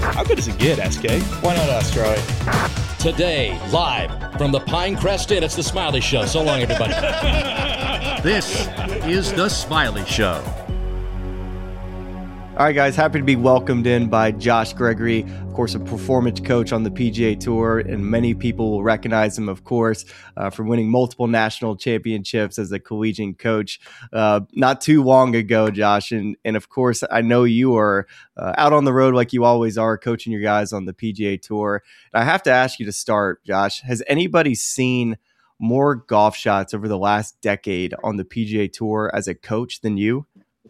How good does it get, SK? Why not us, Troy? Today, live from the Pinecrest Inn, it's The Smiley Show. So long, everybody. This is The Smiley Show. All right, guys, happy to be welcomed in by Josh Gregory, of course, a performance coach on the PGA Tour, and many people will recognize him, of course, for winning multiple national championships as a collegiate coach not too long ago, Josh. And of course, I know you are out on the road like you always are, coaching your guys on the PGA Tour. And I have to ask you to start, Josh, has anybody seen more golf shots over the last decade on the PGA Tour as a coach than you?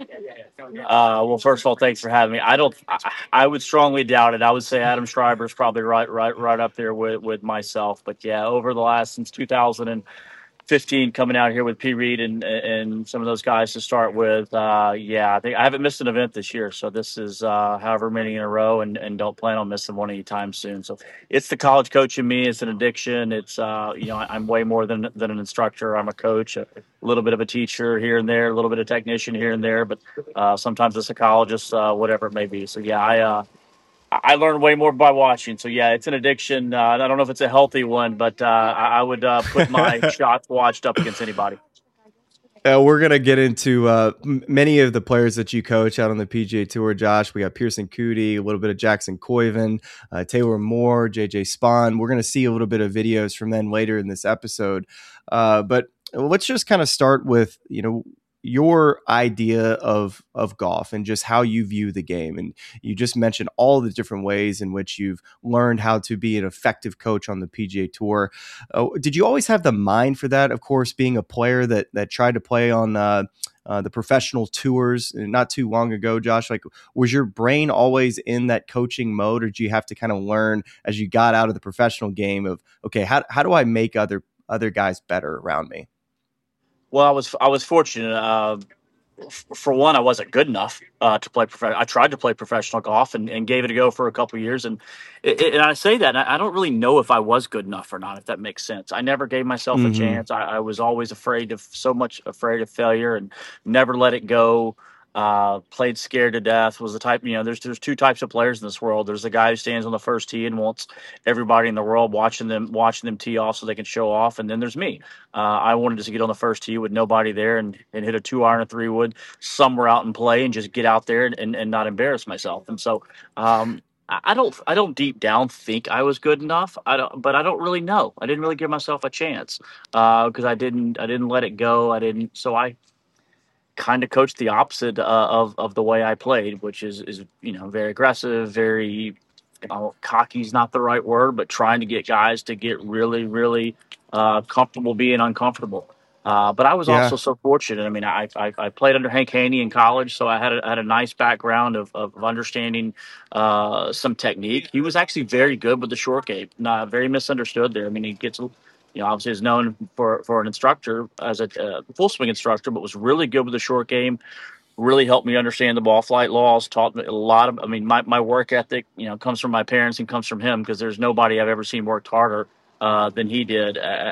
Well, first of all, thanks for having me. I would strongly doubt it. I would say Adam Schreiber is probably right up there with myself. But yeah, over the last since 2015, coming out here with P. Reed and some of those guys to start with. I think I haven't missed an event this year. So this is however many in a row, and don't plan on missing one anytime soon. So it's the college coach in me. It's an addiction. It's I'm way more than an instructor. I'm a coach, a little bit of a teacher here and there, a little bit of technician here and there, but sometimes a psychologist, whatever it may be. So yeah, I learn way more by watching. So yeah, it's an addiction. I don't know if it's a healthy one, but I would put my shots watched up against anybody. We're going to get into many of the players that you coach out on the PGA Tour, Josh. We got Pearson Coody, a little bit of Jackson Coyven, Taylor Moore, JJ Spahn. We're going to see a little bit of videos from them later in this episode. But let's just kind of start with, your idea of golf and just how you view the game. And you just mentioned all the different ways in which you've learned how to be an effective coach on the PGA Tour. Did you always have the mind for that? Of course, being a player that tried to play on the professional tours not too long ago, Josh, like, was your brain always in that coaching mode, or did you have to kind of learn as you got out of the professional game of, okay, how do I make other guys better around me? Well, I was fortunate. For one, I wasn't good enough to play professional. I tried to play professional golf and gave it a go for a couple of years. And I say that, and I don't really know if I was good enough or not, if that makes sense. I never gave myself a chance. I was always afraid of failure and never let it go. Played scared to death. Was the type, there's two types of players in this world. There's the guy who stands on the first tee and wants everybody in the world watching them tee off so they can show off. And then there's me. I wanted just to get on the first tee with nobody there and hit a 2-iron or 3-wood somewhere out and play and just get out there and not embarrass myself. And so, I don't deep down think I was good enough. But I don't really know. I didn't really give myself a chance, because I didn't let it go. I kind of coached the opposite of the way I played, which is very aggressive, very cocky is not the right word, but trying to get guys to get really, really comfortable being uncomfortable. But I was also so fortunate. I mean, I played under Hank Haney in college, so I had a nice background of understanding some technique. He was actually very good with the short game, not very misunderstood there. I mean, he gets obviously is known for an instructor as a full swing instructor, but was really good with the short game. Really helped me understand the ball flight laws. Taught me a lot of. I mean, my work ethic, comes from my parents and comes from him, because there's nobody I've ever seen worked harder than he did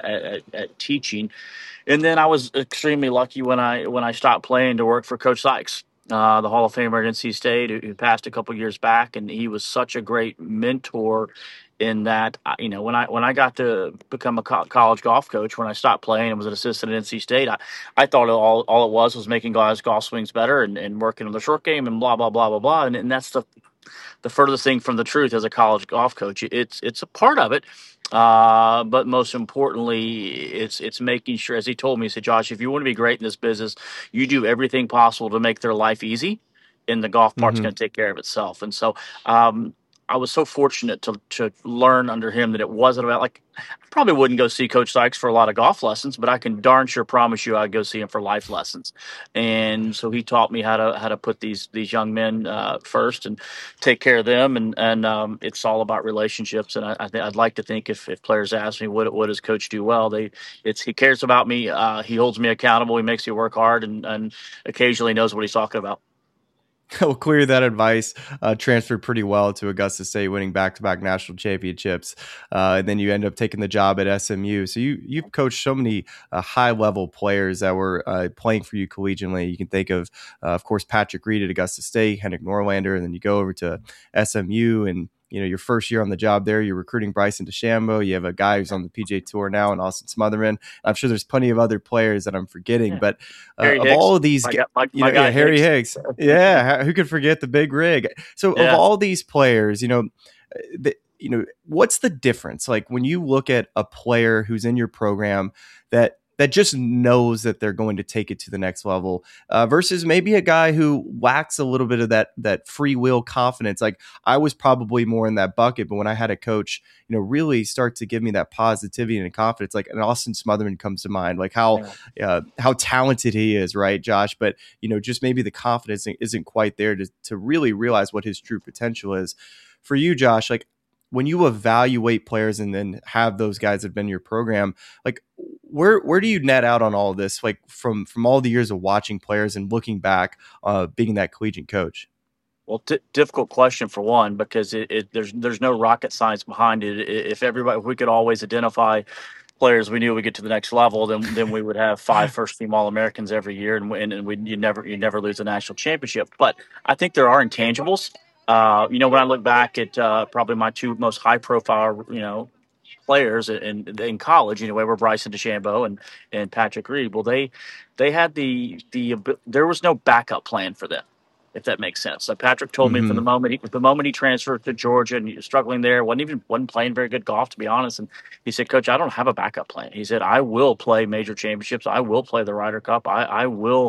at teaching. And then I was extremely lucky when I stopped playing to work for Coach Sykes, the Hall of Famer at NC State, who passed a couple years back, and he was such a great mentor. In that, when I got to become a college golf coach, when I stopped playing and was an assistant at NC State, I thought all it was making guys' golf swings better and working on the short game and blah blah blah blah blah. And that's the furthest thing from the truth as a college golf coach. It's a part of it, but most importantly, it's making sure, as he told me, he said, Josh, if you want to be great in this business, you do everything possible to make their life easy, and the golf part's going to take care of itself. And so, I was so fortunate to learn under him that it wasn't about, like, I probably wouldn't go see Coach Sykes for a lot of golf lessons, but I can darn sure promise you I'd go see him for life lessons. And so he taught me how to put these young men first and take care of them. And it's all about relationships. And I'd like to think if players ask me what does Coach do well, he cares about me. He holds me accountable. He makes me work hard and occasionally knows what he's talking about. Well, clearly that advice transferred pretty well to Augusta State, winning back-to-back national championships. And then you end up taking the job at SMU. So you've coached so many high-level players that were playing for you collegiately. You can think of course, Patrick Reed at Augusta State, Henrik Norlander, and then you go over to SMU and your first year on the job there. You're recruiting Bryson DeChambeau. You have a guy who's on the PGA Tour now, and Austin Smotherman. I'm sure there's plenty of other players that I'm forgetting, but Harry of Higgs. all of these, Harry Higgs. Yeah, who could forget the big rig? So of all these players, what's the difference? Like when you look at a player who's in your program that just knows that they're going to take it to the next level versus maybe a guy who lacks a little bit of that free will confidence. Like I was probably more in that bucket, but when I had a coach, really start to give me that positivity and confidence, like an Austin Smotherman comes to mind, like how talented he is, right, Josh? But, just maybe the confidence isn't quite there to really realize what his true potential is. For you, Josh, like, when you evaluate players and then have those guys that have been in your program, like where do you net out on all of this? Like from all the years of watching players and looking back, being that collegiate coach? Well, difficult question for one, because there's no rocket science behind it. If we could always identify players we knew would get to the next level, then we would have 5 first-team All-Americans every year, and you never lose a national championship. But I think there are intangibles. When I look back at probably my 2 most high-profile, players in college, were Bryson DeChambeau and Patrick Reed. Well, they had there was no backup plan for them, if that makes sense. So Patrick told me from the moment he transferred to Georgia and he was struggling there, wasn't playing very good golf, to be honest. And he said, "Coach, I don't have a backup plan." He said, "I will play major championships. I will play the Ryder Cup. I will,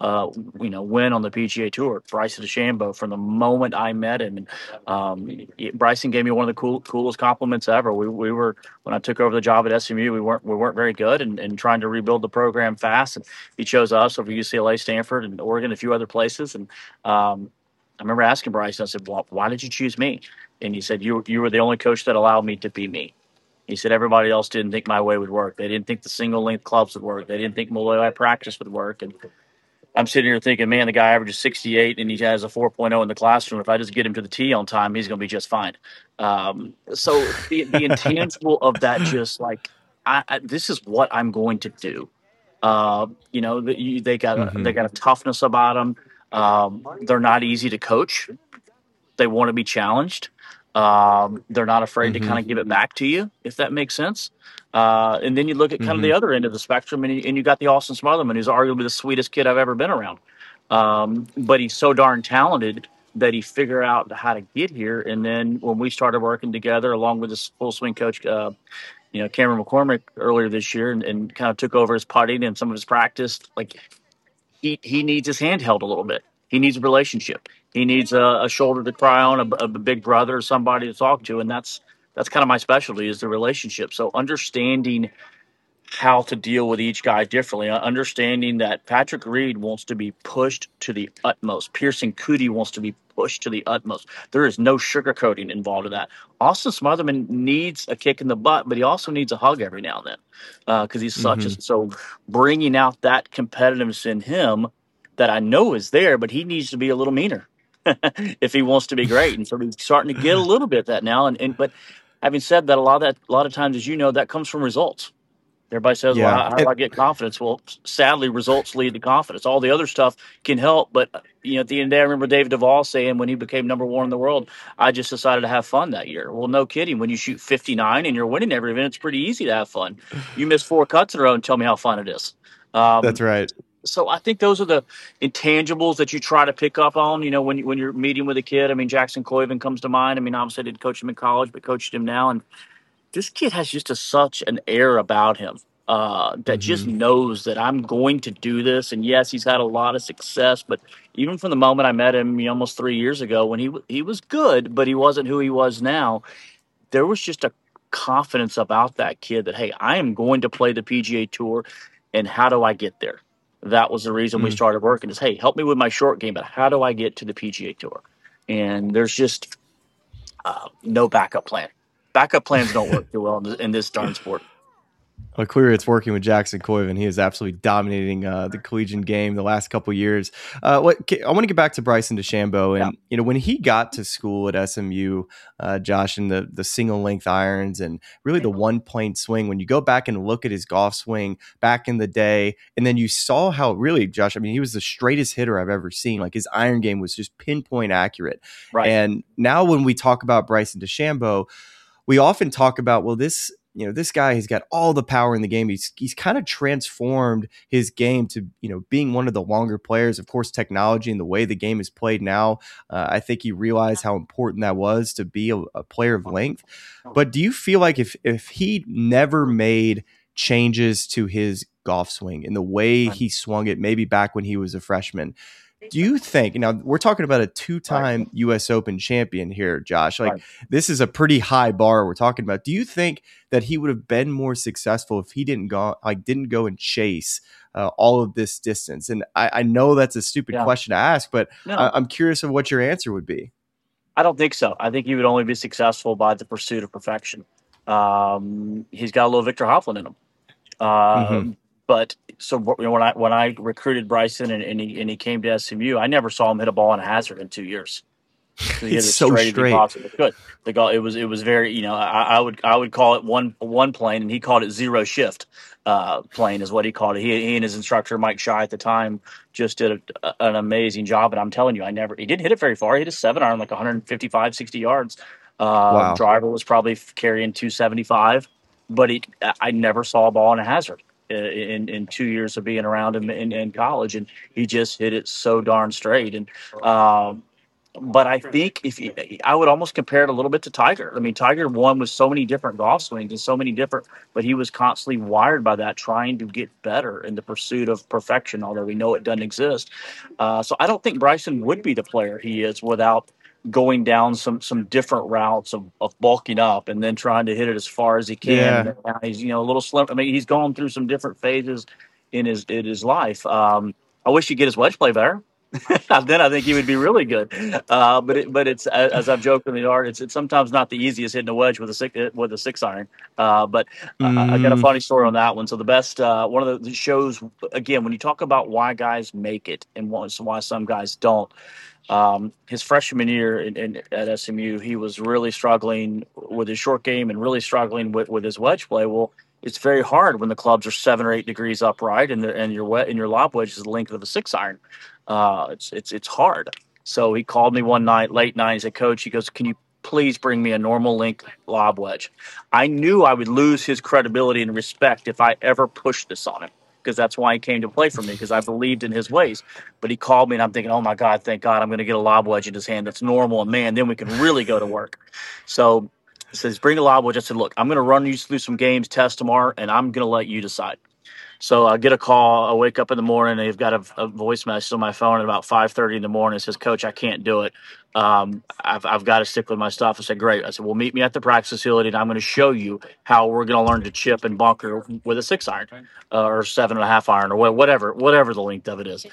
win on the PGA Tour." Bryson DeChambeau, from the moment I met him, and Bryson gave me one of the coolest compliments ever. We were, when I took over the job at SMU, we weren't very good and trying to rebuild the program fast. And he chose us over UCLA, Stanford, and Oregon, a few other places. And I remember asking Bryson, I said, "Well, why did you choose me?" And he said, you were the only coach that allowed me to be me. He said, everybody else didn't think my way would work. They didn't think the single length clubs would work. They didn't think the way I practice would work. And I'm sitting here thinking, man, the guy averages 68 and he has a 4.0 in the classroom. If I just get him to the tee on time, he's going to be just fine. So the intangible of that, just like, this is what I'm going to do. They got a toughness about them. They're not easy to coach. They want to be challenged. They're not afraid to kind of give it back to you, if that makes sense. And then you look at kind of the other end of the spectrum, and you got the Austin Smotherman, who's arguably the sweetest kid I've ever been around. But he's so darn talented that he figured out how to get here. And then when we started working together, along with his full swing coach, Cameron McCormick, earlier this year, and kind of took over his putting and some of his practice, like he needs his hand held a little bit. He needs a relationship. He needs a shoulder to cry on, a big brother, or somebody to talk to, and that's kind of my specialty, is the relationship. So understanding how to deal with each guy differently, understanding that Patrick Reed wants to be pushed to the utmost. Pearson Coody wants to be pushed to the utmost. There is no sugarcoating involved in that. Austin Smotherman needs a kick in the butt, but he also needs a hug every now and then because he's so bringing out that competitiveness in him that I know is there, but he needs to be a little meaner if he wants to be great. And so he's starting to get a little bit of that now. But having said that, a lot of times, as you know, that comes from results. Everybody says, well, how do I get confidence? Well, sadly, results lead to confidence. All the other stuff can help. But, at the end of the day, I remember David Duval saying when he became number 1 in the world, I just decided to have fun that year. Well, no kidding. When you shoot 59 and you're winning every event, it's pretty easy to have fun. You miss 4 cuts in a row and tell me how fun it is. That's right. So I think those are the intangibles that you try to pick up on, when you're meeting with a kid. I mean, Jackson Koiven comes to mind. I mean, obviously I didn't coach him in college, but coached him now. And this kid has just such an air about him that just knows that I'm going to do this. And yes, he's had a lot of success, but even from the moment I met him almost 3 years ago, when he was good, but he wasn't who he was now, there was just a confidence about that kid that, hey, I am going to play the PGA Tour, and how do I get there? That was the reason we started working, is, hey, help me with my short game, but how do I get to the PGA Tour? And there's just no backup plan. Backup plans don't work too well in this darn sport. Well, clearly, it's working with Jackson Koiven. He is absolutely dominating the collegiate game the last couple years. I want to get back to Bryson DeChambeau, and when he got to school at SMU, Josh, and the single length irons and really the one plane swing. When you go back and look at his golf swing back in the day, and then you saw how really, Josh, I mean, he was the straightest hitter I've ever seen. Like his iron game was just pinpoint accurate. Right. And now when we talk about Bryson DeChambeau, we often talk about, well, this guy has got all the power in the game. He's kind of transformed his game to, being one of the longer players. Of course, technology and the way the game is played now, I think he realized how important that was to be a player of length. But do you feel like if he never made changes to his golf swing and the way he swung it, maybe back when he was a freshman, do you think, now we're talking about a two-time U.S. Open champion here, Josh, this is a pretty high bar we're talking about. Do you think that he would have been more successful if he didn't go and chase all of this distance? And I know that's a stupid question to ask, but I'm curious of what your answer would be. I don't think so. I think he would only be successful by the pursuit of perfection. He's got a little Victor Hovland in him. But so when I recruited Bryson and he came to SMU, I never saw him hit a ball in a hazard in 2 years. It's so straight. Good. The golf, it was very, I would call it one plane, and he called it zero shift plane is what he called it. He and his instructor Mike Shy at the time just did an amazing job. And I'm telling you, he didn't hit it very far. He hit a 7-iron like 155, 60 yards. Wow. Driver was probably carrying 275, but I never saw a ball in a hazard. In 2 years of being around him in college, and he just hit it so darn straight. And but I think I would almost compare it a little bit to Tiger. I mean, Tiger won with so many different golf swings and so many different, but he was constantly wired by that, trying to get better in the pursuit of perfection, although we know it doesn't exist. So I don't think Bryson would be the player he is without going down some different routes of bulking up and then trying to hit it as far as he can. Yeah. He's a little slim. I mean, he's gone through some different phases in his life. I wish he'd get his wedge play better. Then I think he would be really good. But it's as I've joked in the yard, it's sometimes not the easiest hitting a wedge with a 6-iron. But I got a funny story on that one. So the best one of the shows, again, when you talk about why guys make it and why some guys don't. His freshman year at SMU, he was really struggling with his short game and really struggling with his wedge play. Well, it's very hard when the clubs are 7 or 8 degrees upright and your lob wedge is the length of a 6-iron. It's hard. So he called me one night, late night. He said, "Coach," he goes, "can you please bring me a normal length lob wedge?" I knew I would lose his credibility and respect if I ever pushed this on him, because that's why he came to play for me, because I believed in his ways. But he called me, and I'm thinking, oh, my God, thank God I'm going to get a lob wedge in his hand that's normal, and, man, then we can really go to work. So he says, bring a lob wedge. I said, look, I'm going to run you through some games, test tomorrow, and I'm going to let you decide. So I get a call. I wake up in the morning, and they've got a voice message on my phone at about 5:30 in the morning. It says, "Coach, I can't do it. I've got to stick with my stuff." I said, "Great." I said, "Well, meet me at the practice facility, and I'm going to show you how we're going to learn to chip and bunker with a 6-iron or 7.5-iron or whatever the length of it is."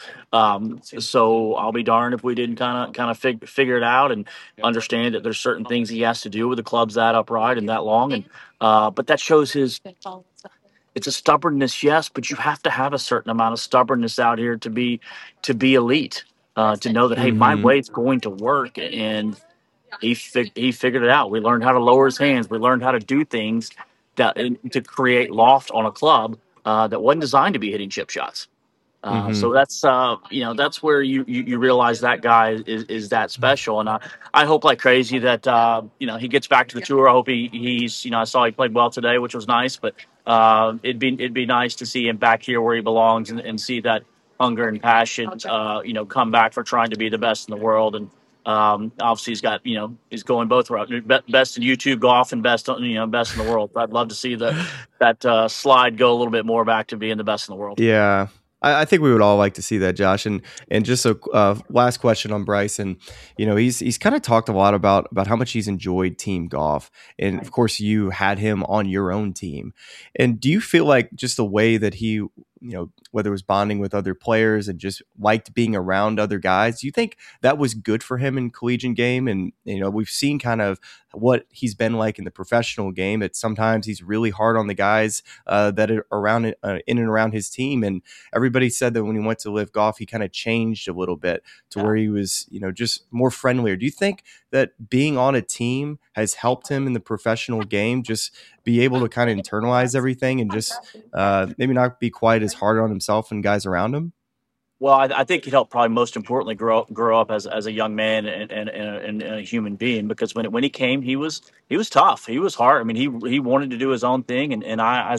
So I'll be darned if we didn't kind of figure it out and understand that there's certain things he has to do with the clubs that upright and that long, and but that shows his. It's a stubbornness, yes, but you have to have a certain amount of stubbornness out here to be elite, to know that, hey, my way's going to work. And he figured it out. We learned how to lower his hands. We learned how to do things to create loft on a club that wasn't designed to be hitting chip shots. So that's that's where you realize that guy is that special, and I hope like crazy that he gets back to the tour. I hope he's I saw he played well today, which was nice, but it'd be nice to see him back here where he belongs and see that hunger and passion come back for trying to be the best in the world. And obviously he's got he's going both routes, best in YouTube golf and best in the world. I'd love to see that slide go a little bit more back to being the best in the world. Yeah. I think we would all like to see that, Josh. And just a last question on Bryson. He's kind of talked a lot about how much he's enjoyed team golf. And, of course, you had him on your own team. And do you feel like just the way that he whether it was bonding with other players and just liked being around other guys. Do you think that was good for him in collegiate game? And, we've seen kind of what he's been like in the professional game. It's sometimes he's really hard on the guys that are around in and around his team. And everybody said that when he went to Live Golf, he kind of changed a little bit to where he was, just more friendlier. Do you think that being on a team has helped him in the professional game, just be able to kind of internalize everything and just maybe not be quite as hard on himself and guys around him? Well, I think it helped probably most importantly grow up as a young man and a human being, because when he came, he was tough. He was hard. I mean, he wanted to do his own thing. And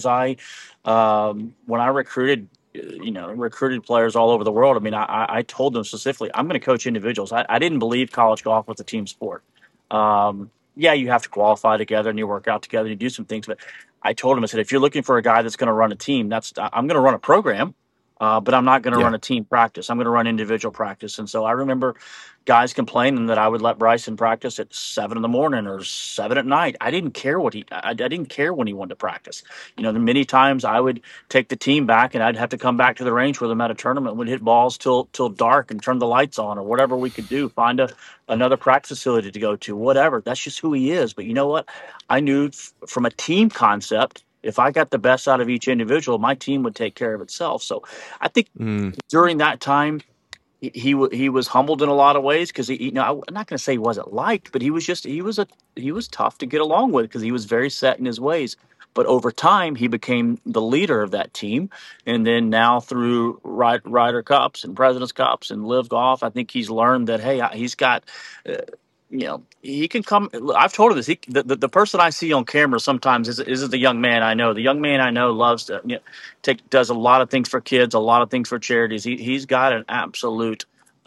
when I recruited players all over the world, I mean, I told them specifically, I'm going to coach individuals. I didn't believe college golf was a team sport. Yeah, you have to qualify together and you work out together, and you do some things. But I told him, I said, if you're looking for a guy that's going to run a team, I'm going to run a program. But I'm not going to run a team practice. I'm going to run individual practice. And so I remember guys complaining that I would let Bryson practice at 7 in the morning or 7 at night. I didn't care I didn't care when he wanted to practice. Many times I would take the team back and I'd have to come back to the range with them at a tournament. We'd hit balls till dark and turn the lights on or whatever we could do, find another practice facility to go to, whatever. That's just who he is. But you know what? I knew from a team concept, if I got the best out of each individual, my team would take care of itself. So I think during that time, he was humbled in a lot of ways, because I'm not going to say he wasn't liked, but he was tough to get along with because he was very set in his ways. But over time, he became the leader of that team. And then now through Ryder Cups and President's Cups and Live Golf, I think he's learned that, hey, he's got he can come. I've told him this. The person I see on camera sometimes isn't the young man I know. The young man I know loves to does a lot of things for kids, a lot of things for charities. He's got an absolute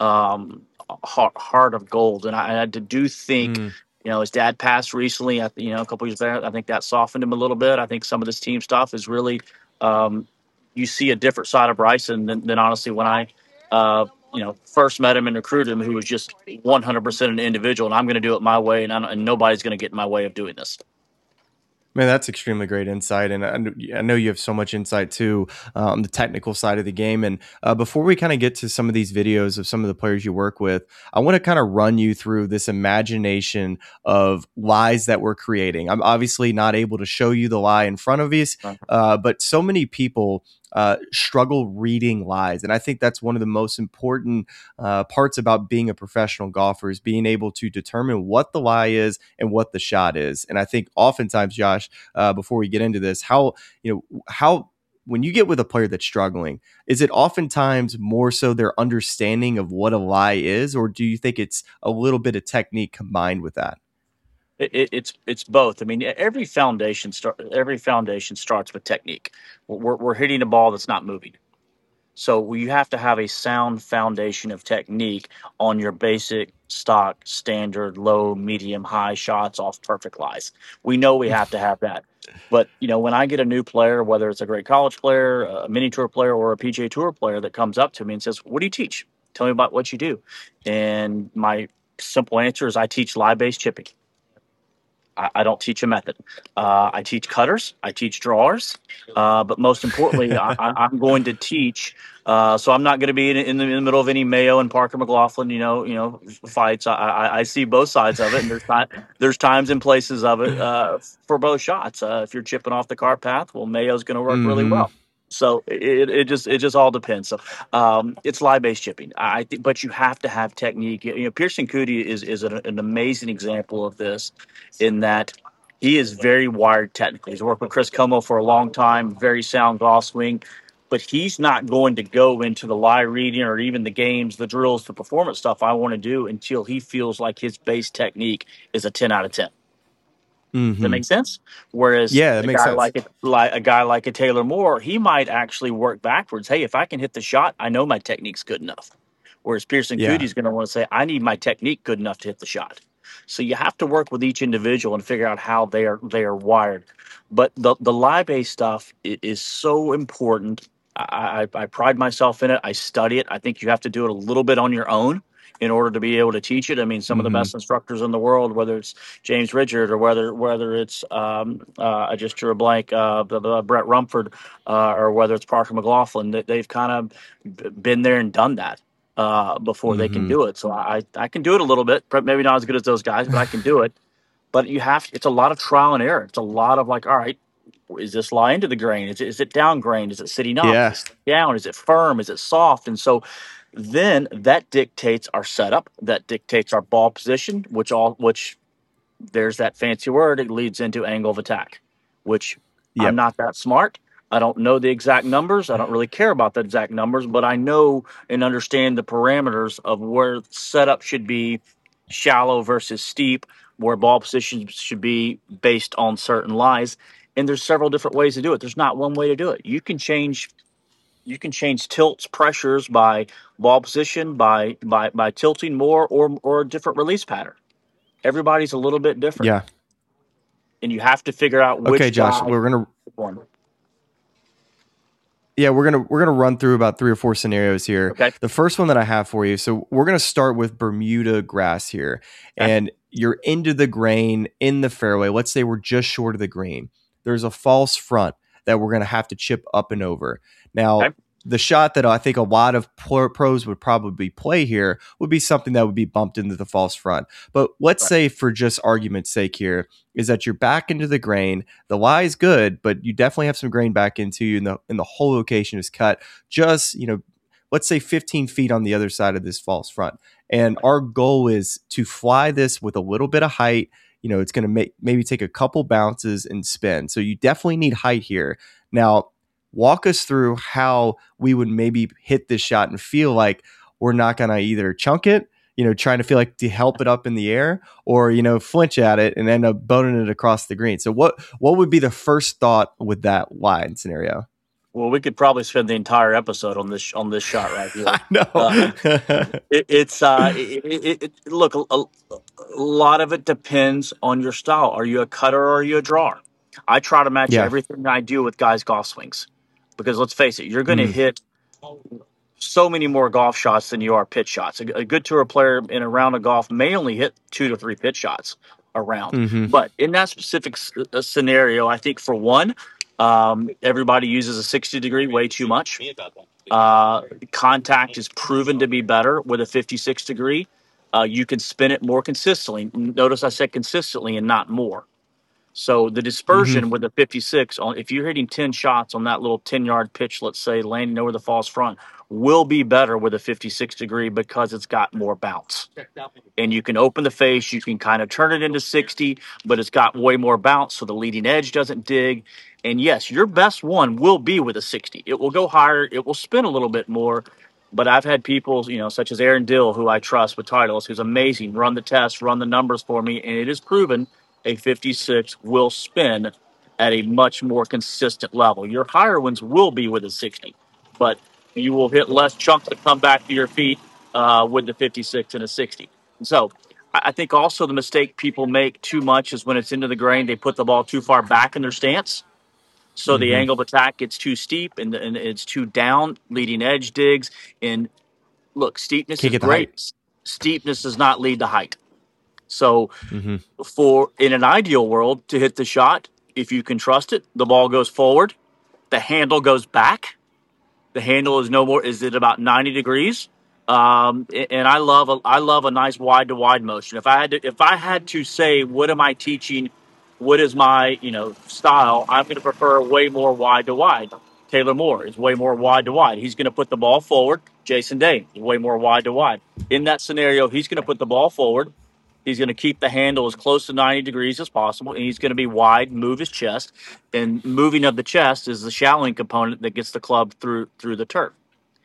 heart of gold, and I do think. His dad passed recently. A couple years back. I think that softened him a little bit. I think some of this team stuff is really. You see a different side of Bryson than honestly when I. First met him and recruited him, who was just 100% an individual, and I'm going to do it my way, and nobody's going to get in my way of doing this. Man, that's extremely great insight. And I know you have so much insight too on the technical side of the game. And before we kind of get to some of these videos of some of the players you work with, I want to kind of run you through this imagination of lies that we're creating. I'm obviously not able to show you the lie in front of us, but so many people struggle reading lies. And I think that's one of the most important parts about being a professional golfer, is being able to determine what the lie is and what the shot is. And I think oftentimes, Josh, before we get into this, how when you get with a player that's struggling, is it oftentimes more so their understanding of what a lie is, or do you think it's a little bit of technique combined with that? It's both. I mean, every foundation starts with technique. We're hitting a ball that's not moving, so you have to have a sound foundation of technique on your basic stock standard low, medium, high shots off perfect lies. We know we have to have that. But when I get a new player, whether it's a great college player, a mini tour player, or a PGA Tour player that comes up to me and says, "What do you teach? Tell me about what you do." And my simple answer is, I teach lie-based chipping. I don't teach a method. I teach cutters. I teach drawers. But most importantly, I'm going to teach. So I'm not going to be in the middle of any Mayo and Parker McLaughlin, fights. I see both sides of it, and there's times and places of it for both shots. If you're chipping off the cart path, well, Mayo's going to work really well. So it just all depends. So it's lie-based chipping. I think, but you have to have technique. Pierceson Coody is an amazing example of this, in that he is very wired technically. He's worked with Chris Como for a long time, very sound golf swing, but he's not going to go into the lie reading or even the games, the drills, the performance stuff I want to do until he feels like his base technique is a 10 out of 10. Does that make sense? Whereas a guy like a Taylor Moore, he might actually work backwards. Hey, if I can hit the shot, I know my technique's good enough. Whereas Pierceson Coody's going to want to say, I need my technique good enough to hit the shot. So you have to work with each individual and figure out how they are wired. But the lie-based stuff is so important. I pride myself in it. I study it. I think you have to do it a little bit on your own. in order to be able to teach it. I mean, some of the best instructors in the world, whether it's James Richard or whether it's I just drew a blank, Brett Rumford, or whether it's Parker McLaughlin, they've kind of been there and done that before they can do it. So I can do it a little bit, maybe not as good as those guys, but I can do it. But it's a lot of trial and error. It's a lot of like, all right, is this lie into the grain? Is it down grain? Is it sitting up? Yeah. Is it down? Is it firm? Is it soft? And so then that dictates our setup. That dictates our ball position, which there's that fancy word. It leads into angle of attack, which I'm not that smart. I don't know the exact numbers. I don't really care about the exact numbers, but I know and understand the parameters of where setup should be, shallow versus steep, where ball positions should be based on certain lies. And there's several different ways to do it. There's not one way to do it. You can change tilts, pressures by ball position, by tilting more or a different release pattern. Everybody's a little bit different. Yeah. And you have to figure out which Okay, Josh, guy we're gonna one. Yeah, we're gonna run through about 3 or 4 scenarios here. Okay. The first one that I have for you, so we're gonna start with Bermuda grass here, and you're into the grain in the fairway. Let's say we're just short of the green. There's a false front that we're gonna have to chip up and over. Now, the shot that I think a lot of pros would probably play here would be something that would be bumped into the false front. But let's say, for just argument's sake here, is that you're back into the grain. The lie is good, but you definitely have some grain back into you, and the whole location is cut just, let's say 15 feet on the other side of this false front. And our goal is to fly this with a little bit of height. It's going to maybe take a couple bounces and spin. So you definitely need height here. Now, walk us through how we would maybe hit this shot and feel like we're not going to either chunk it, trying to feel like to help it up in the air, or, flinch at it and end up boning it across the green. So what would be the first thought with that line scenario? Well, we could probably spend the entire episode on this shot right here. I know. Look, a lot of it depends on your style. Are you a cutter or are you a drawer? I try to match everything I do with guys' golf swings. Because let's face it, you're going to hit so many more golf shots than you are pitch shots. A good tour player in a round of golf may only hit 2 to 3 pitch shots a round. But in that specific scenario, I think for one, everybody uses a 60 degree way too much. Contact is proven to be better with a 56 degree. You can spin it more consistently. Notice I said consistently and not more. So the dispersion with the 56, if you're hitting 10 shots on that little 10-yard pitch, let's say, landing over the false front, will be better with a 56 degree because it's got more bounce. And you can open the face, you can kind of turn it into 60, but it's got way more bounce, so the leading edge doesn't dig. And yes, your best one will be with a 60. It will go higher, it will spin a little bit more. But I've had people, such as Aaron Dill, who I trust with Titleist, who's amazing, run the test, run the numbers for me, and it is proven a 56 will spin at a much more consistent level. Your higher ones will be with a 60, but you will hit less chunks that come back to your feet with the 56 and a 60. So I think also the mistake people make too much is when it's into the grain, they put the ball too far back in their stance. So the angle of attack gets too steep and it's too down, leading edge digs. And look, steepness is great. Steepness does not lead to height. So for in an ideal world to hit the shot, if you can trust it, the ball goes forward, the handle goes back. The handle is it about 90 degrees. And I love a nice wide to wide motion. If I had to say, what am I teaching? What is my, style? I'm going to prefer way more wide to wide. Taylor Moore is way more wide to wide. He's going to put the ball forward. Jason Day is way more wide to wide. In that scenario, he's going to put the ball forward. He's going to keep the handle as close to 90 degrees as possible, and he's going to be wide, move his chest. And moving of the chest is the shallowing component that gets the club through the turf.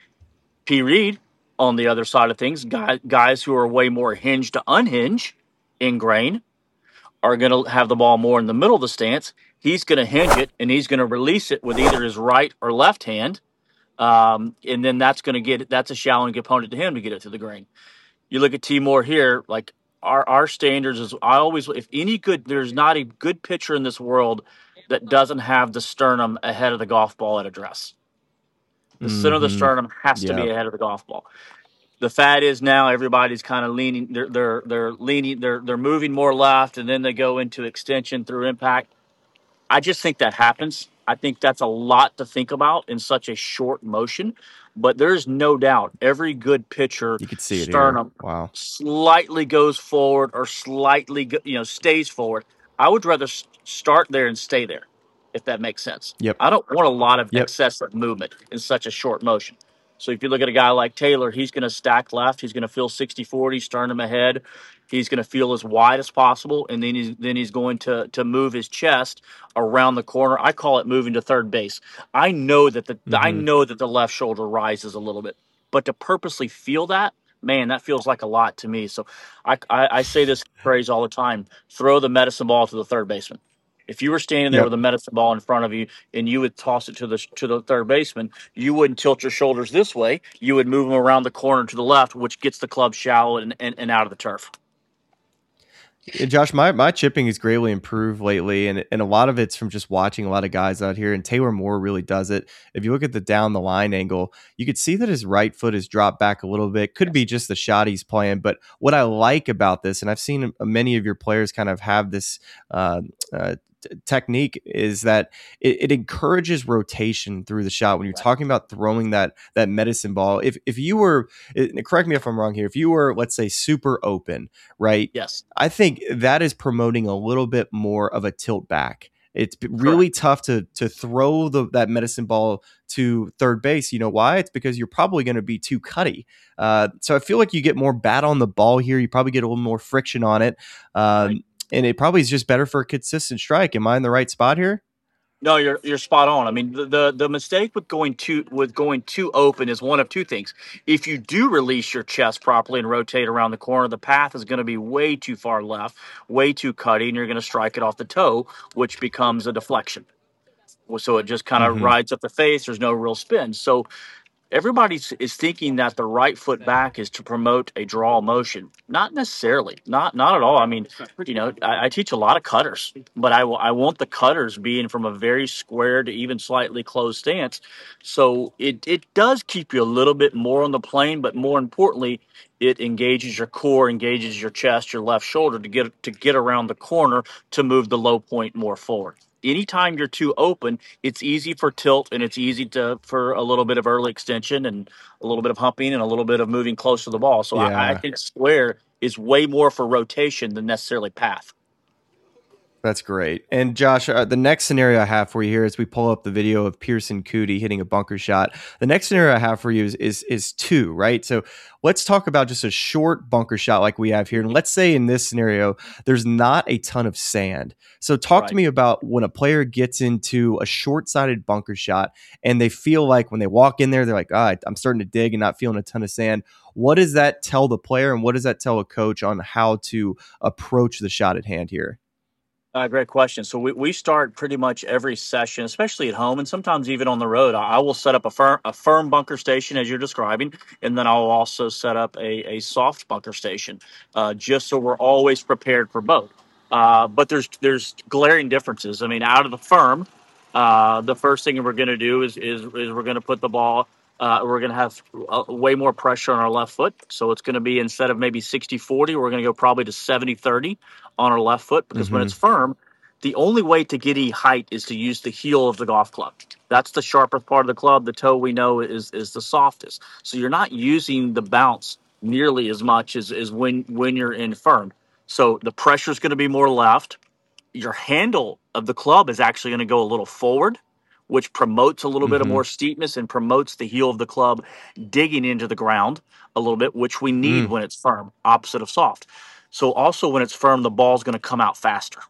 P. Reed, on the other side of things, guys who are way more hinge to unhinge in grain are going to have the ball more in the middle of the stance. He's going to hinge it, and he's going to release it with either his right or left hand. And then that's a shallowing component to him to get it to the grain. You look at T. Moore here, like, our standards is there's not a good pitcher in this world that doesn't have the sternum ahead of the golf ball at address. The center of the sternum has to be ahead of the golf ball. The fad is now everybody's kind of leaning. They're leaning. They're moving more left, and then they go into extension through impact. I just think that happens. I think that's a lot to think about in such a short motion. But there's no doubt every good pitcher, You could see it sternum, here. Wow. slightly goes forward or slightly stays forward. I would rather start there and stay there, if that makes sense. Yep. I don't want a lot of excessive movement in such a short motion. So if you look at a guy like Taylor, he's going to stack left. He's going to feel 60-40, sternum ahead. He's going to feel as wide as possible, and then he's going to move his chest around the corner. I call it moving to third base. I know that the left shoulder rises a little bit, but to purposely feel that, man, that feels like a lot to me. So I say this phrase all the time: throw the medicine ball to the third baseman. If you were standing there with a medicine ball in front of you and you would toss it to the third baseman, you wouldn't tilt your shoulders this way. You would move them around the corner to the left, which gets the club shallow and out of the turf. Yeah, Josh, my chipping has greatly improved lately, and a lot of it's from just watching a lot of guys out here, and Taylor Moore really does it. If you look at the down the line angle, you could see that his right foot has dropped back a little bit. Could be just the shot he's playing, but what I like about this, and I've seen many of your players kind of have this technique, is that it encourages rotation through the shot when you're talking about throwing that medicine ball. If you were, correct me if I'm wrong here, if you were, let's say, super open, right? Yes. I think that is promoting a little bit more of a tilt back. It's really tough to throw that medicine ball to third base. You know why? It's because you're probably going to be too cutty. So I feel like you get more bat on the ball here. You probably get a little more friction on it. Right. And it probably is just better for a consistent strike. Am I in the right spot here? No, you're spot on. I mean, the mistake with going too open is one of two things. If you do release your chest properly and rotate around the corner, the path is going to be way too far left, way too cutty, and you're going to strike it off the toe, which becomes a deflection. So it just kind of rides up the face. There's no real spin. So everybody is thinking that the right foot back is to promote a draw motion. Not necessarily. Not at all. I mean, I teach a lot of cutters, but I want the cutters being from a very square to even slightly closed stance. So it does keep you a little bit more on the plane, but more importantly, it engages your core, engages your chest, your left shoulder to get around the corner to move the low point more forward. Anytime you're too open, it's easy for tilt, and it's easy for a little bit of early extension and a little bit of humping and a little bit of moving close to the ball. So I think square is way more for rotation than necessarily path. That's great. And Josh, the next scenario I have for you here is we pull up the video of Pearson Coody hitting a bunker shot. The next scenario I have for you is two, right? So let's talk about just a short bunker shot like we have here. And let's say in this scenario, there's not a ton of sand. So talk to me about when a player gets into a short-sided bunker shot and they feel like when they walk in there, they're like, I'm starting to dig and not feeling a ton of sand. What does that tell the player, and what does that tell a coach on how to approach the shot at hand here? Great question. So we start pretty much every session, especially at home and sometimes even on the road. I will set up a firm bunker station as you're describing, and then I'll also set up a soft bunker station, just so we're always prepared for both. But there's glaring differences. I mean, out of the firm, the first thing we're going to do is we're going to put the ball. We're going to have way more pressure on our left foot. So it's going to be, instead of maybe 60-40, we're going to go probably to 70-30 on our left foot, because when it's firm, the only way to get any height is to use the heel of the golf club. That's the sharpest part of the club. The toe, we know, is the softest. So you're not using the bounce nearly as much as when you're in firm. So the pressure is going to be more left. Your handle of the club is actually going to go a little forward, which promotes a little bit of more steepness and promotes the heel of the club digging into the ground a little bit, which we need when it's firm, opposite of soft. So also when it's firm, the ball's going to come out faster.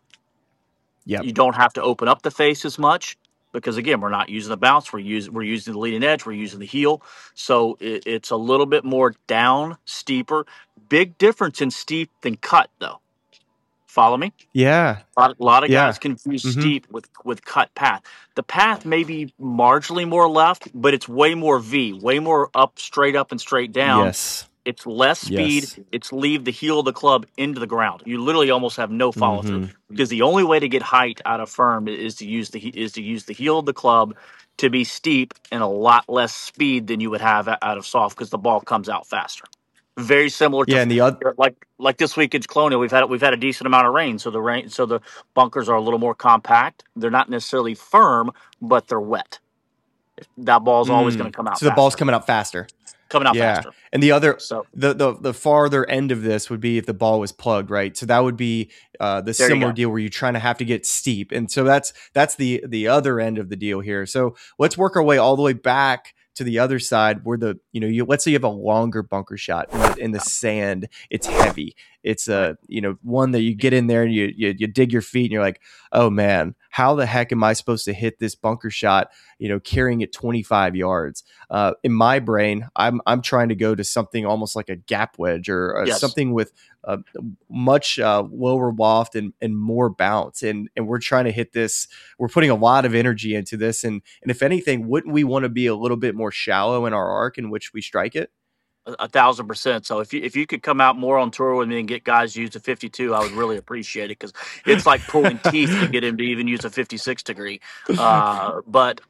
Yep. You don't have to open up the face as much because, again, we're not using the bounce. We're using the leading edge. We're using the heel. So it's a little bit more down, steeper. Big difference in steep than cut, though. Follow me? Yeah. A lot of guys confuse steep with cut path. The path may be marginally more left, but it's way more V, way more straight up and straight down. Yes. It's less speed. Yes. It's leave the heel of the club into the ground. You literally almost have no follow through because the only way to get height out of firm is to use the heel of the club to be steep and a lot less speed than you would have out of soft because the ball comes out faster. Very similar to And the other, like this week in Colonial, we've had a decent amount of rain, so the bunkers are a little more compact. They're not necessarily firm, but they're wet. That ball's always going to come out so the ball's faster. coming out faster. Yeah. Faster. And the other, So the farther end of this would be if the ball was plugged, right? So that would be the similar deal where you're trying to have to get steep. And so that's the other end of the deal here. So let's work our way all the way back to the other side where let's say you have a longer bunker shot in the sand. It's heavy. It's one that you get in there and you dig your feet and you're like, oh man, how the heck am I supposed to hit this bunker shot, carrying it 25 yards? In my brain, I'm trying to go to something almost like a gap wedge or something with much lower loft and more bounce. And we're trying to hit this. We're putting a lot of energy into this. And if anything, wouldn't we want to be a little bit more shallow in our arc in which we strike it? 1,000%. So if you could come out more on tour with me and get guys to use a 52, I would really appreciate it, because it's like pulling teeth to get him to even use a 56 degree. But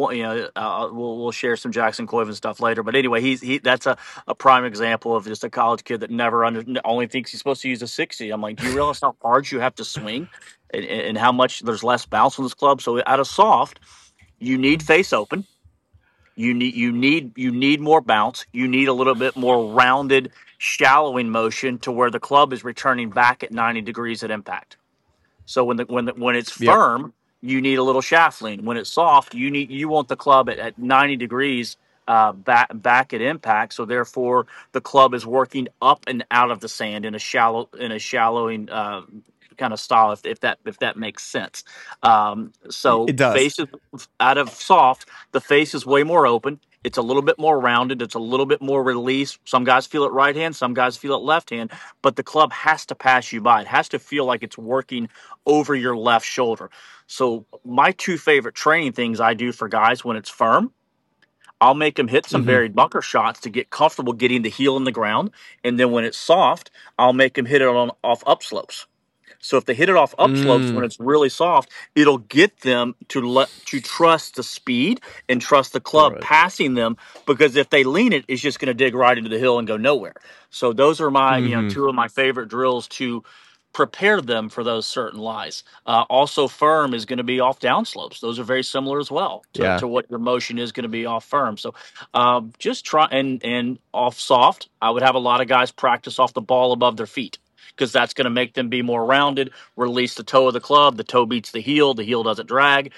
we'll share some Jackson Coiven stuff later. But anyway, that's a prime example of just a college kid that only thinks he's supposed to use a 60. I'm like, do you realize how hard you have to swing and how much there's less bounce on this club? So out of soft, you need face open. You need more bounce. You need a little bit more rounded, shallowing motion to where the club is returning back at 90 degrees at impact. So when it's firm, you need a little shaft lean. When it's soft, you want the club at 90 degrees back at impact. So therefore, the club is working up and out of the sand in a shallowing kind of style, if that makes sense. So it does. Face is out of soft, the face is way more open. It's a little bit more rounded. It's a little bit more release. Some guys feel it right hand, some guys feel it left hand, but the club has to pass you by. It has to feel like it's working over your left shoulder. So my two favorite training things I do for guys when it's firm, I'll make them hit some buried bunker shots to get comfortable getting the heel in the ground. And then when it's soft, I'll make them hit it off upslopes. So if they hit it off upslopes when it's really soft, it'll get them to trust the speed and trust the club passing them, because if they lean it, it's just going to dig right into the hill and go nowhere. So those are my two of my favorite drills to prepare them for those certain lies. Also, firm is going to be off downslopes. Those are very similar as well to what your motion is going to be off firm. So just try and off soft. I would have a lot of guys practice off the ball above their feet, because that's going to make them be more rounded, release the toe of the club, the toe beats the heel doesn't drag,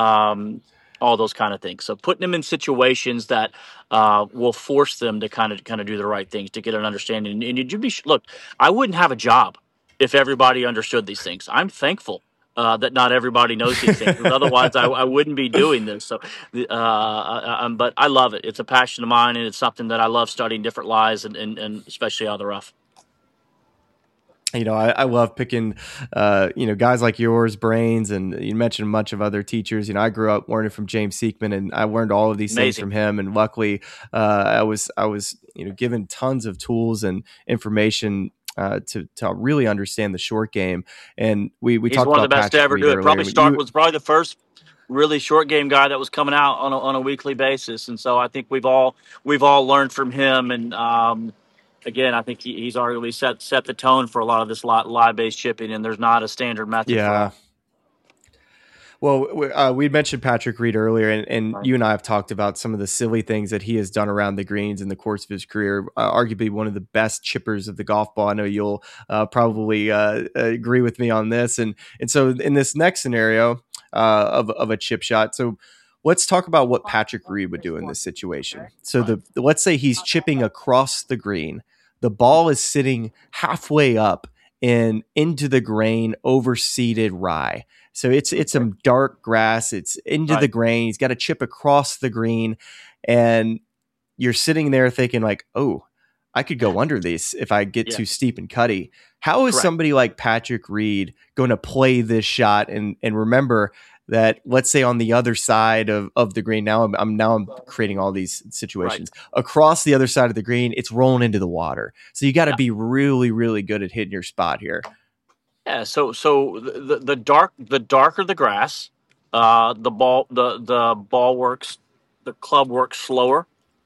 all those kind of things. So putting them in situations that will force them to kind of do the right things to get an understanding. And look, I wouldn't have a job if everybody understood these things. I'm thankful that not everybody knows these things, because otherwise I wouldn't be doing this. So, but I love it. It's a passion of mine, and it's something that I love studying different lies and especially out of the rough. I love picking, guys like yours, brains, and you mentioned a bunch of other teachers. I grew up learning from James Seekman, and I learned all of these things from him. And luckily, I was given tons of tools and information to really understand the short game. And we He's talked one about of the best Patrick to ever Reed do it. earlier. Was probably the first really short game guy that was coming out on a weekly basis. And so I think we've all learned from him. And again, I think he's arguably set the tone for a lot of this lie-based chipping, and there's not a standard method. Yeah. Well, we mentioned Patrick Reed earlier, and you and I have talked about some of the silly things that he has done around the greens in the course of his career. Arguably one of the best chippers of the golf ball. I know you'll probably agree with me on this. And so in this next scenario of a chip shot, so let's talk about what Patrick Reed would do in this situation. So let's say he's chipping across the green. The ball is sitting halfway up and into the grain over seeded rye. So it's some dark grass. It's into the grain. He's got to chip across the green, and you're sitting there thinking like, oh, I could go under these if I get too steep and cutty. How is somebody like Patrick Reed going to play this shot and remember that, let's say on the other side of the green, now I'm creating all these situations across the other side of the green, it's rolling into the water. So you got to be really, really good at hitting your spot here. Yeah. So the darker the grass, the club works slower